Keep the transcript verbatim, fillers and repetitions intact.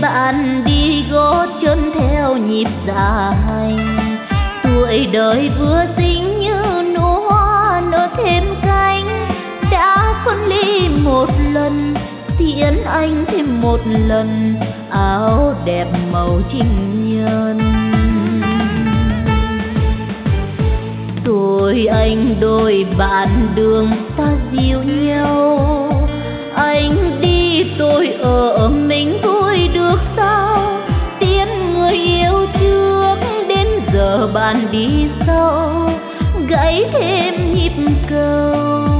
bạn đi gót chân theo nhịp dạ hành. Tuổi đời vừa xinh như nụ hoa nở thêm cánh, đã phân ly một lần tiễn anh thêm một lần áo đẹp màu trinh nhân. Rồi anh đôi bạn đường ta dìu nhau, anh đi tôi ở mình thôi được sao? Tiễn người yêu trước đến giờ bạn đi sau, gãy thêm nhịp cầu.